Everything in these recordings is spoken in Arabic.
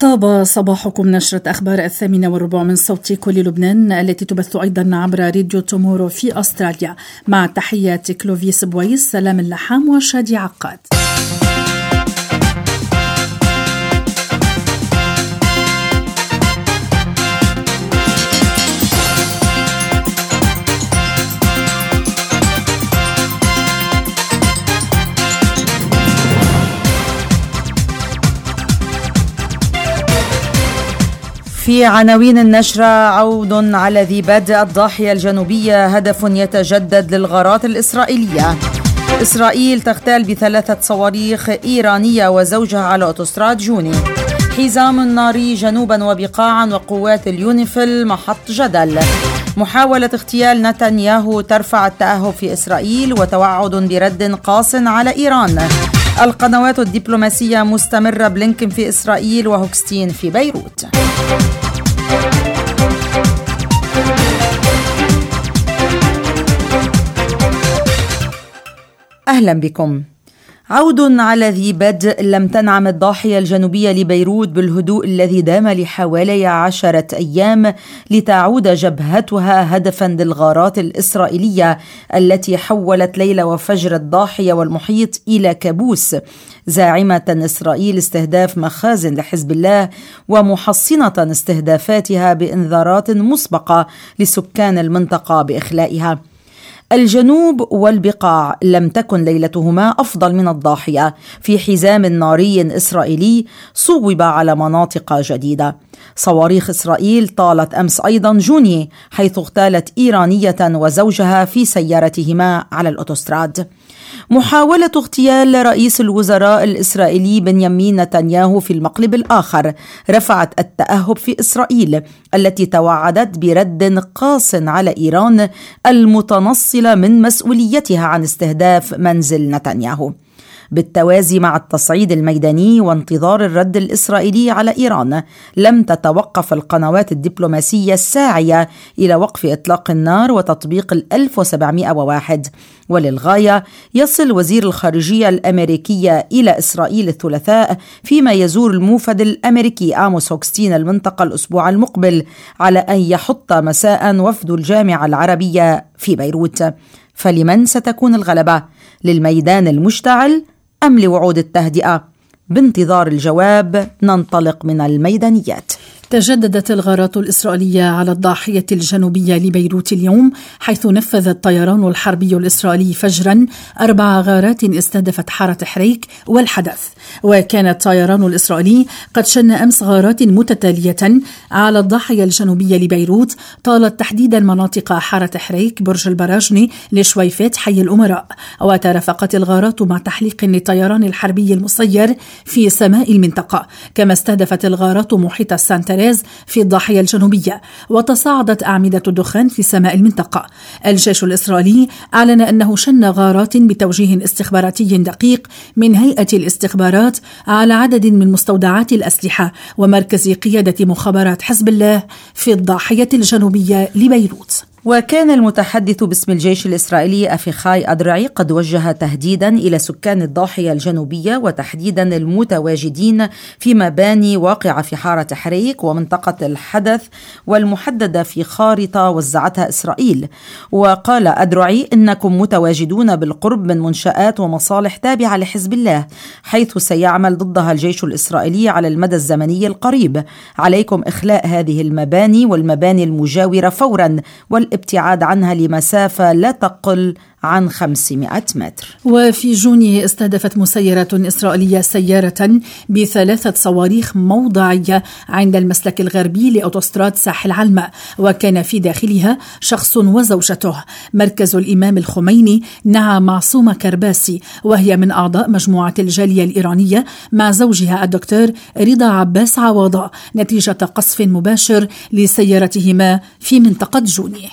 طاب صباحكم. نشرة أخبار 8:15 من صوت كل لبنان التي تبث أيضا عبر راديو تومورو في أستراليا، مع تحيات كلوفيس بويس، سلام اللحام وشادي عقاد. في عناوين النشرة: عود على ذي بدء الضاحية الجنوبية، هدف يتجدد للغارات الإسرائيلية. إسرائيل تغتال ب3 صواريخ إيرانية وزوجها على أوتوستراد جوني. حزام ناري جنوبا وبقاعا وقوات اليونيفيل محط جدل. محاولة اغتيال نتنياهو ترفع التأهب في إسرائيل، وتوعد برد قاس على إيران. القنوات الدبلوماسية مستمرة، بلينكن في إسرائيل وهوكستين في بيروت. أهلا بكم. عود على ذي بدء. لم تنعم الضاحية الجنوبية لبيروت بالهدوء الذي دام لحوالي 10 أيام لتعود جبهتها هدفا للغارات الإسرائيلية التي حولت ليل وفجر الضاحية والمحيط إلى كابوس، زاعمة إسرائيل استهداف مخازن لحزب الله ومحصنة استهدافاتها بإنذارات مسبقة لسكان المنطقة بإخلائها. الجنوب والبقاع لم تكن ليلتهما أفضل من الضاحية. في حزام ناري إسرائيلي صوب على مناطق جديدة. صواريخ إسرائيل طالت أمس أيضا جوني، حيث اغتالت إيرانية وزوجها في سيارتهما على الأوتوستراد. محاولة اغتيال رئيس الوزراء الإسرائيلي بنيامين نتنياهو في المقلب الآخر رفعت التأهب في إسرائيل، التي توعدت برد قاس على إيران المتنصلة من مسؤوليتها عن استهداف منزل نتنياهو. بالتوازي مع التصعيد الميداني وانتظار الرد الإسرائيلي على إيران، لم تتوقف القنوات الدبلوماسية الساعية إلى وقف إطلاق النار وتطبيق 1701. وللغاية يصل وزير الخارجية الأمريكية إلى إسرائيل الثلاثاء، فيما يزور الموفد الأمريكي آموس هوكستين المنطقة الأسبوع المقبل، على أن يحط مساء وفد الجامعة العربية في بيروت. فلمن ستكون الغلبة؟ للميدان المشتعل أم لوعود التهدئة؟ بانتظار الجواب ننطلق من الميدانيات. تجددت الغارات الإسرائيلية على الضاحية الجنوبية لبيروت اليوم، حيث نفذ الطيران الحربي الإسرائيلي فجرا 4 غارات استهدفت حارة حريك والحدث. وكان الطيران الإسرائيلي قد شن أمس غارات متتالية على الضاحية الجنوبية لبيروت، طالت تحديدا مناطق حارة حريك، برج البراجني، لشويفات، حي الأمراء. وترافقت الغارات مع تحليق للطيران الحربي المسير في سماء المنطقة، كما استهدفت الغارات محيط السانتا في الضاحية الجنوبية، وتصاعدت أعمدة الدخان في سماء المنطقة. الجيش الإسرائيلي أعلن أنه شن غارات بتوجيه استخباراتي دقيق من هيئة الاستخبارات على عدد من مستودعات الأسلحة ومركز قيادة مخابرات حزب الله في الضاحية الجنوبية لبيروت. وكان المتحدث باسم الجيش الإسرائيلي أفيخاي أدرعي قد وجه تهديدا إلى سكان الضاحية الجنوبية، وتحديدا المتواجدين في مباني واقعة في حارة حريك ومنطقة الحدث والمحددة في خارطة وزعتها إسرائيل. وقال أدرعي: إنكم متواجدون بالقرب من منشآت ومصالح تابعة لحزب الله، حيث سيعمل ضدها الجيش الإسرائيلي على المدى الزمني القريب. عليكم إخلاء هذه المباني والمباني المجاورة فورا، والابتعاد عنها لمسافة لا تقل عن 500 متر. وفي جوني استهدفت مسيرة إسرائيلية سيارة ب3 صواريخ موضعية عند المسلك الغربي لأوتوستراد ساحل علمة، وكان في داخلها شخص وزوجته. مركز الإمام الخميني نعى معصومة كرباسي، وهي من أعضاء مجموعة الجالية الإيرانية، مع زوجها الدكتور رضا عباس عوضة، نتيجة قصف مباشر لسيارتهما في منطقة جوني.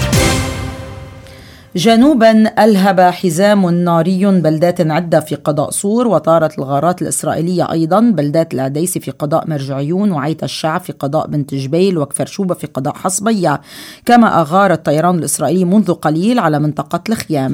جنوبا ألهب حزام ناري بلدات عدة في قضاء صور، وطارت الغارات الإسرائيلية أيضا بلدات العديس في قضاء مرجعيون، وعيت الشعب في قضاء بنت جبيل، وكفر شوبة في قضاء حصبية. كما أغار الطيران الإسرائيلي منذ قليل على منطقة الخيام.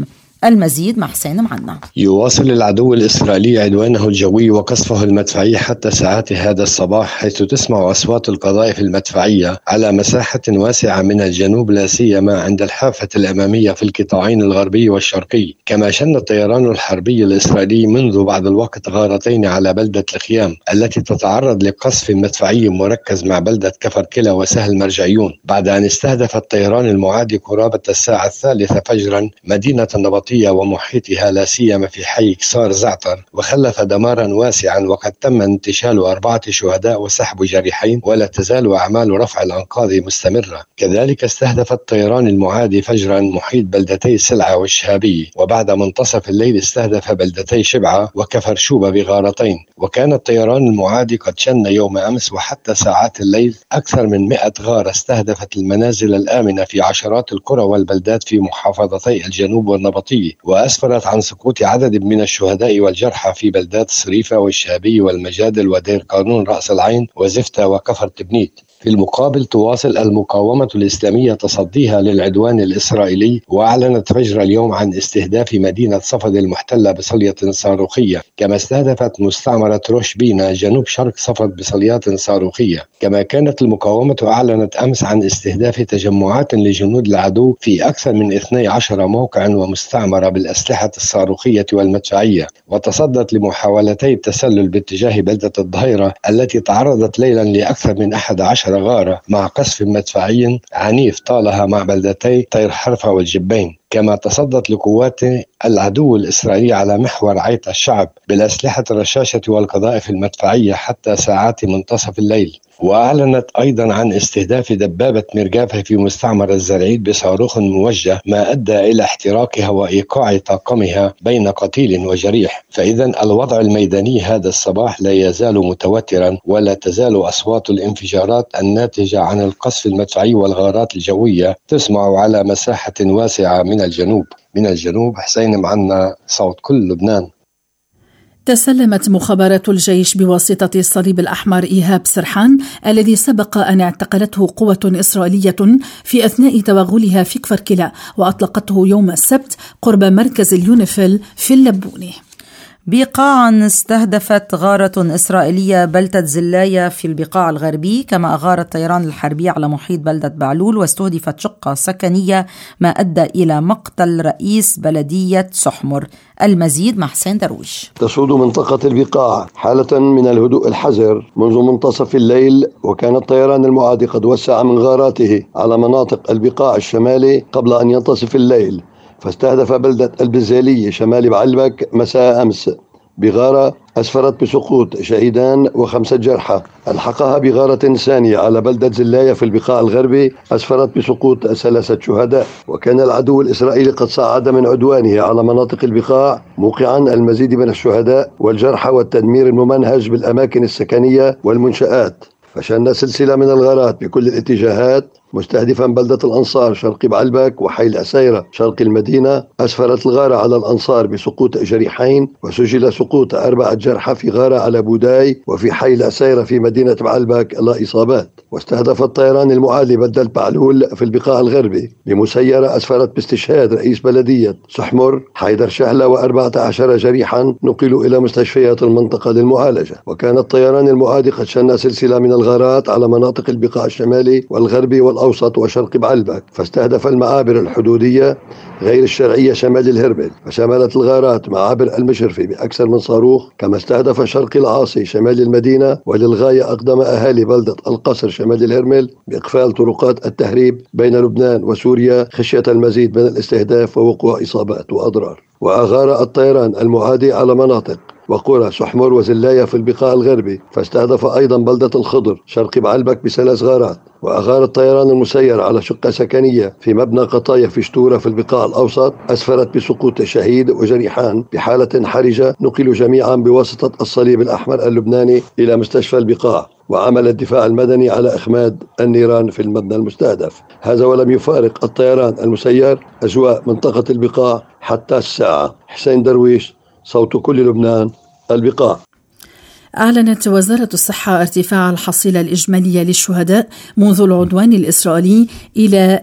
المزيد مع حسين معنا. يواصل العدو الإسرائيلي عدوانه الجوي وقصفه المدفعي حتى ساعات هذا الصباح، حيث تسمع أصوات القذائف المدفعية على مساحة واسعة من الجنوب، لا سيما عند الحافة الأمامية في القطاعين الغربي والشرقي. كما شن الطيران الحربي الإسرائيلي منذ بعض الوقت غارتين على بلدة الخيام التي تتعرض لقصف مدفعي مركز مع بلدة كفر كلا وسهل مرجعيون، بعد أن استهدف الطيران المعادي قرابة الساعة 3 فجرا مدينة النبطية ومحيطها، لا سيما في حي كسار زعتر، وخلف دمارا واسعا، وقد تم انتشال 4 شهداء وسحب جريحين، ولا تزال أعمال رفع الأنقاض مستمرة. كذلك استهدف الطيران المعادي فجرا محيط بلدتي سلعة والشهابي، وبعد منتصف الليل استهدف بلدتي شبعة وكفر شوبة بغارتين. وكان الطيران المعادي قد شن يوم أمس وحتى ساعات الليل أكثر من 100 غارة استهدفت المنازل الآمنة في عشرات القرى والبلدات في محافظتي الجنوب والنبطي، وأسفرت عن سقوط عدد من الشهداء والجرحى في بلدات صريفة والشهابي والمجادل ودير قانون رأس العين وزفتة وكفر تبنيت. في المقابل تواصل المقاومة الإسلامية تصديها للعدوان الإسرائيلي، وأعلنت فجر اليوم عن استهداف مدينة صفد المحتلة بصلية صاروخية، كما استهدفت مستعمرة روش بينا جنوب شرق صفد بصليات صاروخية. كما كانت المقاومة أعلنت أمس عن استهداف تجمعات لجنود العدو في أكثر من 12 موقع ومستعمرة بالأسلحة الصاروخية والمدفعية، وتصدت لمحاولتي التسلل باتجاه بلدة الظهيرة التي تعرضت ليلا لأكثر من 11 غارة مع قصف مدفعي عنيف طالها مع بلدتي طير حرفة والجبين. كما تصدت لقوات العدو الإسرائيلي على محور عيت الشعب بالأسلحة الرشاشة والقذائف المدفعية حتى ساعات منتصف الليل. وأعلنت أيضا عن استهداف دبابة مرجافة في مستعمر الزرعيد بصاروخ موجه، ما أدى إلى احتراقها وإيقاع طاقمها بين قتيل وجريح. فإذا الوضع الميداني هذا الصباح لا يزال متوترا، ولا تزال أصوات الانفجارات الناتجة عن القصف المدفعي والغارات الجوية تسمع على مساحة واسعة من الجنوب. حسين معنا، صوت كل لبنان. تسلمت مخابرات الجيش بواسطة الصليب الأحمر إيهاب سرحان الذي سبق أن اعتقلته قوة إسرائيلية في أثناء توغلها في كفر كلا، وأطلقته يوم السبت قرب مركز اليونيفيل في اللبوني. بقاعا استهدفت غارة إسرائيلية بلدة زلاية في البقاع الغربي، كما أغار الطيران الحربي على محيط بلدة بعلول، واستهدفت شقة سكنية ما أدى إلى مقتل رئيس بلدية سحمر. المزيد مع حسين درويش. تسود منطقة البقاع حالة من الهدوء الحذر منذ منتصف الليل، وكان الطيران المعادي قد وسع من غاراته على مناطق البقاع الشمالي قبل أن ينتصف الليل، فاستهدف بلدة البزالية شمال بعلبك مساء أمس بغارة أسفرت بسقوط شهيدان و5 جرحى. ألحقها بغارة ثانية على بلدة زلاية في البقاع الغربي أسفرت بسقوط 3 شهداء. وكان العدو الإسرائيلي قد صعد من عدوانه على مناطق البقاع موقعا المزيد من الشهداء والجرحى والتدمير الممنهج بالأماكن السكنية والمنشآت، فشن سلسلة من الغارات بكل الاتجاهات مستهدفا بلدة الأنصار شرق بعلبك وحي العسيرة شرق المدينة. أسفرت الغارة على الأنصار بسقوط جريحين، وسجل سقوط 4 جرحى في غارة على بوداي وفي حي العسيرة في مدينة بعلبك لا إصابات. واستهدف الطيران المعادي بلدة بعلول في البقاع الغربي بمسيرة أسفرت باستشهاد رئيس بلدية سحمر حيدر شهلة و14 جريحا نقلوا إلى مستشفيات المنطقة للمعالجة. وكان الطيران المعادي قد شن سلسلة من الغارات على مناطق البقاع الشمالي والغربي والأوسط وشرق بعلبك، فاستهدف المعابر الحدودية غير الشرعية شمال الهربل، فشملت الغارات معابر المشرفي بأكثر من صاروخ، كما استهدف شرق العاصي شمال المدينة، وللغاية أقدم أهالي بلدة القصر شمال الهرمل بإقفال طرقات التهريب بين لبنان وسوريا خشية المزيد من الاستهداف ووقوع إصابات وأضرار. وأغار الطيران المعادي على مناطق وقرى سحمر وزلاية في البقاع الغربي، فاستهدف أيضا بلدة الخضر شرق بعلبك ب3 غارات. وأغار الطيران المسير على شقة سكنية في مبنى قطايف في شتورة في البقاع الأوسط أسفرت بسقوط شهيد وجريحان بحالة حرجة نقلوا جميعا بواسطة الصليب الأحمر اللبناني إلى مستشفى البقاع. وعمل الدفاع المدني على إخماد النيران في المبنى المستهدف. هذا ولم يفارق الطيران المسير أجواء منطقة البقاع حتى الساعة. حسين درويش، صوت كل لبنان، البقاع. أعلنت وزارة الصحة ارتفاع الحصيلة الإجمالية للشهداء منذ العدوان الإسرائيلي إلى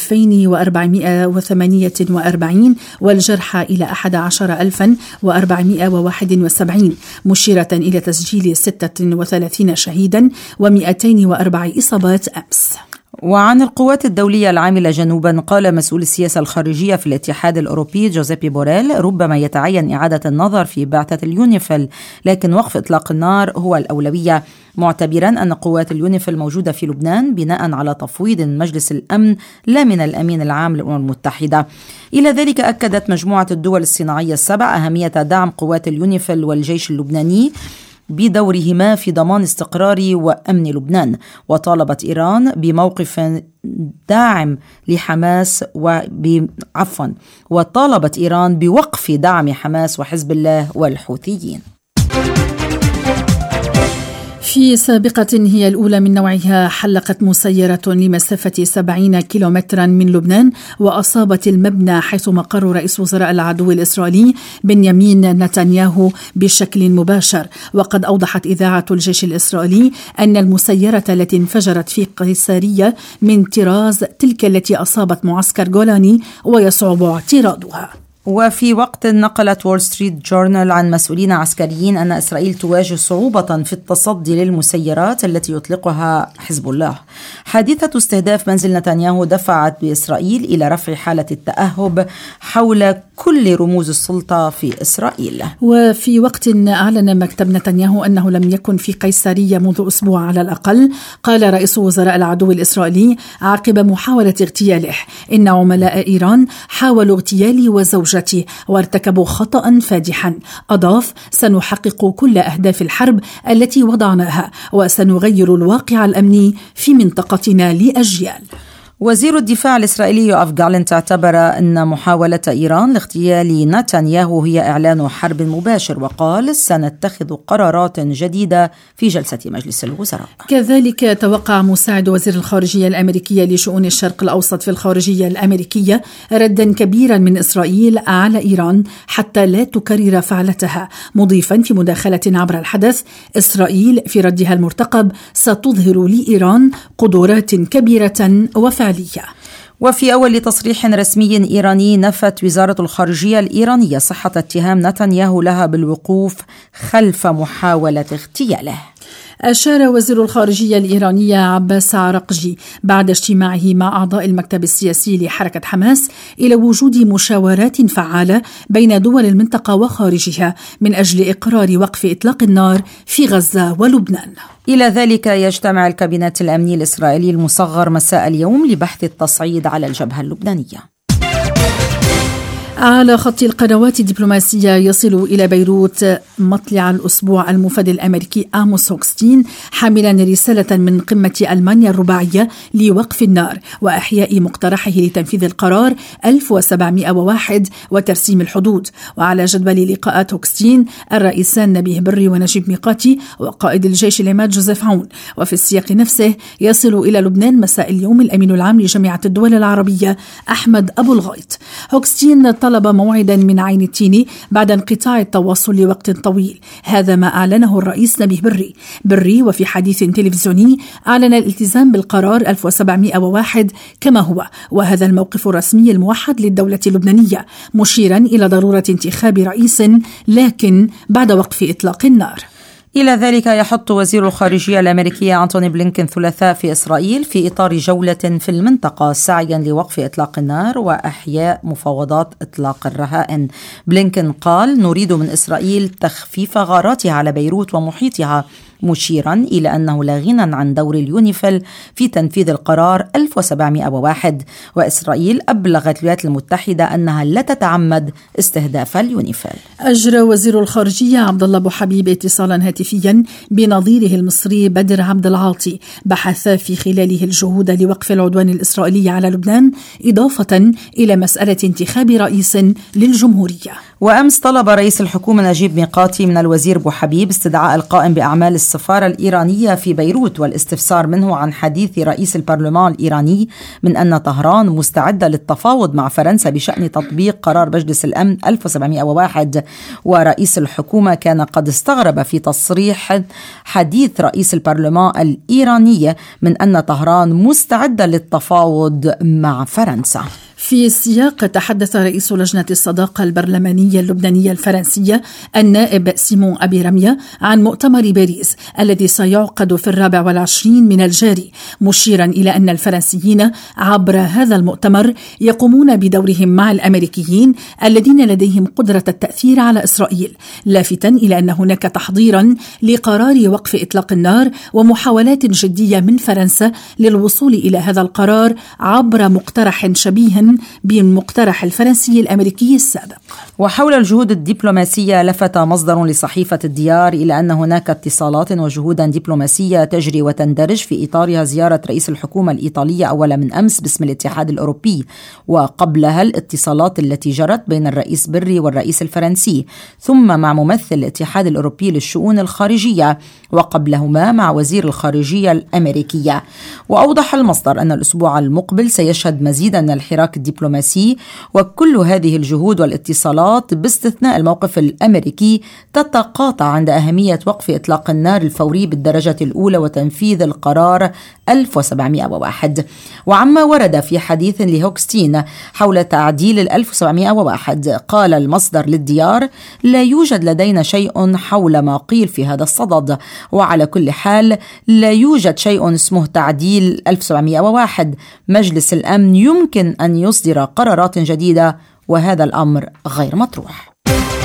2448 والجرحى إلى 11471، مشيرة إلى تسجيل 36 شهيدا و204 إصابات أمس. وعن القوات الدولية العاملة جنوبا، قال مسؤول السياسة الخارجية في الاتحاد الأوروبي جوزيبي بوريل ربما يتعين إعادة النظر في بعثة اليونيفيل، لكن وقف إطلاق النار هو الأولوية، معتبرا أن قوات اليونيفيل موجودة في لبنان بناء على تفويض مجلس الأمن لا من الأمين العام للأمم المتحدة. إلى ذلك أكدت مجموعة الدول الصناعية ال7 أهمية دعم قوات اليونيفيل والجيش اللبناني بدورهما في ضمان استقرار وأمن لبنان، وطالبت إيران بموقف داعم لحماس وطالبت إيران بوقف دعم حماس وحزب الله والحوثيين. في سابقة هي الأولى من نوعها حلقت مسيرة لمسافة 70 كيلومترا من لبنان وأصابت المبنى حيث مقر رئيس وزراء العدو الإسرائيلي بنيامين نتنياهو بشكل مباشر. وقد أوضحت إذاعة الجيش الإسرائيلي أن المسيرة التي انفجرت في قيسارية من طراز تلك التي أصابت معسكر جولاني ويصعب اعتراضها. وفي وقت نقلت وول ستريت جورنال عن مسؤولين عسكريين أن إسرائيل تواجه صعوبة في التصدي للمسيرات التي يطلقها حزب الله. حادثة استهداف منزل نتنياهو دفعت بإسرائيل إلى رفع حالة التأهب حول كل رموز السلطة في إسرائيل. وفي وقت أعلن مكتب نتنياهو أنه لم يكن في قيسارية منذ أسبوع على الأقل، قال رئيس وزراء العدو الإسرائيلي عقب محاولة اغتياله: إن عملاء إيران حاولوا اغتيالي وزوجتي وارتكبوا خطأ فادحا. أضاف: سنحقق كل أهداف الحرب التي وضعناها وسنغير الواقع الأمني في منطقتنا لأجيال. وزير الدفاع الإسرائيلي يوآف جالنت اعتبر أن محاولة إيران لاغتيال نتنياهو هي إعلان حرب مباشر، وقال: سنتخذ قرارات جديدة في جلسة مجلس الوزراء. كذلك توقع مساعد وزير الخارجية الأمريكية لشؤون الشرق الأوسط في الخارجية الأمريكية ردا كبيرا من إسرائيل على إيران حتى لا تكرر فعلتها، مضيفا في مداخلة عبر الحدث: إسرائيل في ردها المرتقب ستظهر لإيران قدرات كبيرة وفعلية. وفي أول تصريح رسمي إيراني نفت وزارة الخارجية الإيرانية صحة اتهام نتنياهو لها بالوقوف خلف محاولة اغتياله. أشار وزير الخارجية الإيرانية عباس عراقجي بعد اجتماعه مع أعضاء المكتب السياسي لحركة حماس إلى وجود مشاورات فعالة بين دول المنطقة وخارجها من أجل إقرار وقف إطلاق النار في غزة ولبنان. إلى ذلك يجتمع الكابينت الأمني الإسرائيلي المصغر مساء اليوم لبحث التصعيد على الجبهة اللبنانية. على خط القنوات الدبلوماسية يصل إلى بيروت مطلع الأسبوع المفد الأمريكي آموس هوكستين حاملا رسالة من قمة ألمانيا الرباعية لوقف النار وأحياء مقترحه لتنفيذ القرار 1701 وترسيم الحدود. وعلى جدول لقاءات هوكستين الرئيسان نبيه بري ونجيب ميقاتي وقائد الجيش العماد جوزيف عون. وفي السياق نفسه يصل إلى لبنان مساء اليوم الأمين العام لجامعة الدول العربية أحمد أبو الغيط. هوكستين طلب موعدا من عين التيني بعد انقطاع التواصل لوقت طويل، هذا ما أعلنه الرئيس نبيه بري وفي حديث تلفزيوني أعلن الالتزام بالقرار 1701 كما هو، وهذا الموقف الرسمي الموحد للدولة اللبنانية، مشيرا إلى ضرورة انتخاب رئيس لكن بعد وقف إطلاق النار. إلى ذلك يحط وزير الخارجية الأمريكية أنتوني بلينكن ثلاثاء في إسرائيل في إطار جولة في المنطقة سعيا لوقف إطلاق النار وأحياء مفاوضات إطلاق الرهائن. بلينكن قال: نريد من إسرائيل تخفيف غاراتها على بيروت ومحيطها، مشيرا إلى أنه لا غنى عن دور اليونيفيل في تنفيذ القرار 1701. وإسرائيل أبلغت الولايات المتحدة أنها لا تتعمد استهداف اليونيفيل. أجرى وزير الخارجية عبد الله أبو حبيب اتصالا هاتفيا بنظيره المصري بدر عبد العاطي بحث في خلاله الجهود لوقف العدوان الإسرائيلي على لبنان، إضافة إلى مسألة انتخاب رئيس للجمهورية. وأمس طلب رئيس الحكومة نجيب ميقاتي من الوزير بوحبيب استدعاء القائم بأعمال السفارة الإيرانية في بيروت والاستفسار منه عن حديث رئيس البرلمان الإيراني من أن طهران مستعدة للتفاوض مع فرنسا بشأن تطبيق قرار مجلس الأمن 1701. ورئيس الحكومة كان قد استغرب في تصريح حديث رئيس البرلمان الإيراني من أن طهران مستعدة للتفاوض مع فرنسا. في سياق تحدث رئيس لجنة الصداقة البرلمانية اللبنانية الفرنسية النائب سيمون أبي رمية عن مؤتمر باريس الذي سيعقد في 24 من الجاري، مشيرا إلى أن الفرنسيين عبر هذا المؤتمر يقومون بدورهم مع الأمريكيين الذين لديهم قدرة التأثير على إسرائيل، لافتا إلى أن هناك تحضيرا لقرار وقف إطلاق النار ومحاولات جدية من فرنسا للوصول إلى هذا القرار عبر مقترح شبيه بالمقترح الفرنسي الأمريكي السابق. وحول الجهود الدبلوماسية لفت مصدر لصحيفة الديار إلى أن هناك اتصالات وجهودا دبلوماسية تجري وتندرج في إطارها زيارة رئيس الحكومة الإيطالية أول من أمس باسم الاتحاد الأوروبي، وقبلها الاتصالات التي جرت بين الرئيس بري والرئيس الفرنسي، ثم مع ممثل الاتحاد الأوروبي للشؤون الخارجية، وقبلهما مع وزير الخارجية الأمريكية. وأوضح المصدر أن الأسبوع المقبل سيشهد مزيدا من الحراك الدبلوماسي، وكل هذه الجهود والاتصالات باستثناء الموقف الأمريكي تتقاطع عند أهمية وقف إطلاق النار الفوري بالدرجة الأولى وتنفيذ القرار 1701. وعما ورد في حديث لهوكستين حول تعديل 1701 قال المصدر للديار: لا يوجد لدينا شيء حول ما قيل في هذا الصدد، وعلى كل حال لا يوجد شيء اسمه تعديل 1701. مجلس الأمن يمكن أن يصدر قرارات جديدة وهذا الأمر غير مطروح.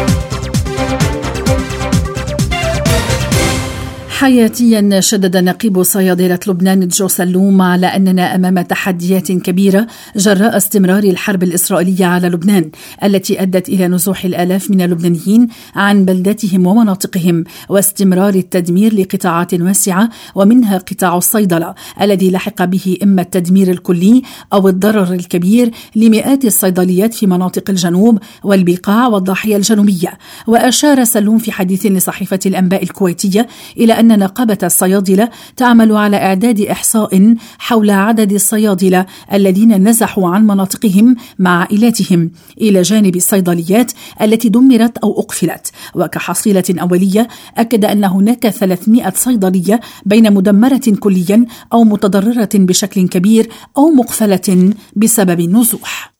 حياتيا شدد نقيب صيادلة لبنان جو سلوم على أننا أمام تحديات كبيرة جراء استمرار الحرب الإسرائيلية على لبنان التي أدت إلى نزوح الآلاف من اللبنانيين عن بلداتهم ومناطقهم، واستمرار التدمير لقطاعات واسعة ومنها قطاع الصيدلة الذي لحق به إما التدمير الكلي أو الضرر الكبير لمئات الصيدليات في مناطق الجنوب والبقاع والضاحية الجنوبية. وأشار سلوم في حديث لصحيفة الأنباء الكويتية إلى أن نقابة الصيادلة تعمل على إعداد إحصاء حول عدد الصيادلة الذين نزحوا عن مناطقهم مع عائلاتهم، إلى جانب الصيدليات التي دمرت أو أقفلت. وكحصيلة أولية أكد أن هناك 300 صيدلية بين مدمرة كليا أو متضررة بشكل كبير أو مقفلة بسبب النزوح.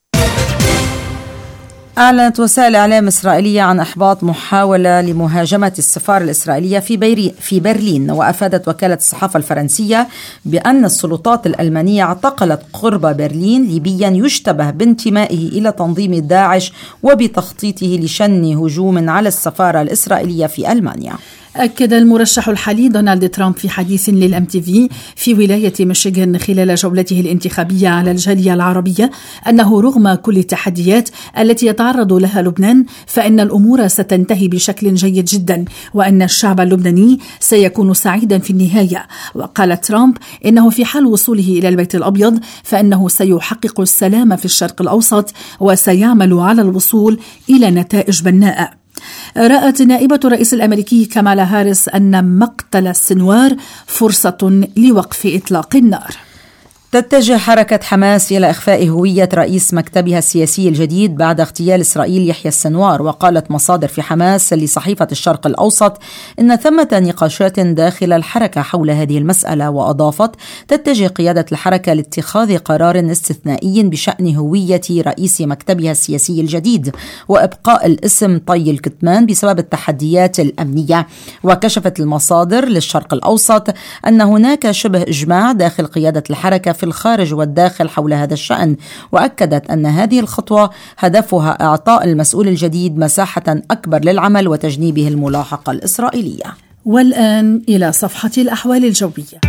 أعلنت وسائل إعلام إسرائيلية عن إحباط محاولة لمهاجمة السفارة الإسرائيلية في برلين. وأفادت وكالة الصحافة الفرنسية بأن السلطات الألمانية اعتقلت قرب برلين ليبيا يشتبه بانتمائه إلى تنظيم داعش وبتخطيطه لشن هجوم على السفارة الإسرائيلية في ألمانيا. أكد المرشح الحالي دونالد ترامب في حديث للMTV في ولاية ميشيغان خلال جولته الانتخابية على الجالية العربية أنه رغم كل التحديات التي يتعرض لها لبنان فإن الأمور ستنتهي بشكل جيد جدا، وأن الشعب اللبناني سيكون سعيدا في النهاية. وقال ترامب إنه في حال وصوله إلى البيت الأبيض فإنه سيحقق السلام في الشرق الأوسط وسيعمل على الوصول إلى نتائج بناءة. رأت نائبة الرئيس الأمريكي كامالا هاريس أن مقتل السنوار فرصة لوقف إطلاق النار. تتجه حركة حماس إلى إخفاء هوية رئيس مكتبها السياسي الجديد بعد اغتيال إسرائيل يحيى السنوار. وقالت مصادر في حماس لصحيفة الشرق الأوسط إن ثمة نقاشات داخل الحركة حول هذه المسألة. وأضافت: تتجه قيادة الحركة لاتخاذ قرار استثنائي بشأن هوية رئيس مكتبها السياسي الجديد وإبقاء الاسم طي الكتمان بسبب التحديات الأمنية. وكشفت المصادر للشرق الأوسط أن هناك شبه إجماع داخل قيادة الحركة في الخارج والداخل حول هذا الشأن. وأكدت أن هذه الخطوة هدفها إعطاء المسؤول الجديد مساحة أكبر للعمل وتجنيبه الملاحقة الإسرائيلية. والآن إلى صفحة الأحوال الجوية.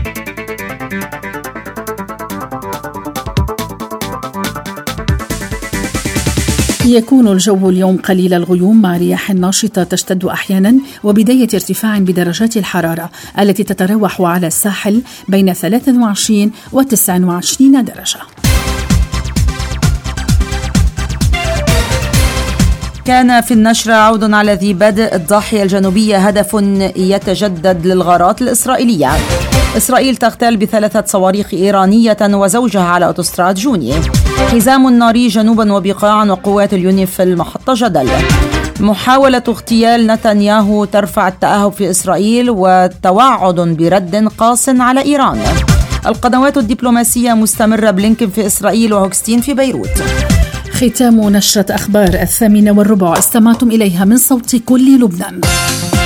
يكون الجو اليوم قليل الغيوم مع رياح ناشطة تشتد أحيانا وبداية ارتفاع بدرجات الحرارة التي تتراوح على الساحل بين 23 و 29 درجة. كان في النشرة عود على ذي بدء الضاحية الجنوبية هدف يتجدد للغارات الإسرائيلية. إسرائيل تغتال ب3 صواريخ إيرانية وزوجها على أوتوستراد جوني. حزام ناري جنوبا وبقاعا وقوات اليونيف في المحطة جدل. محاولة اغتيال نتنياهو ترفع التأهب في إسرائيل وتوعد برد قاس على إيران. القنوات الدبلوماسية مستمرة، بلينكن في إسرائيل وهوكستين في بيروت. ختام نشرة أخبار 8:15 استمعتم إليها من صوت كل لبنان.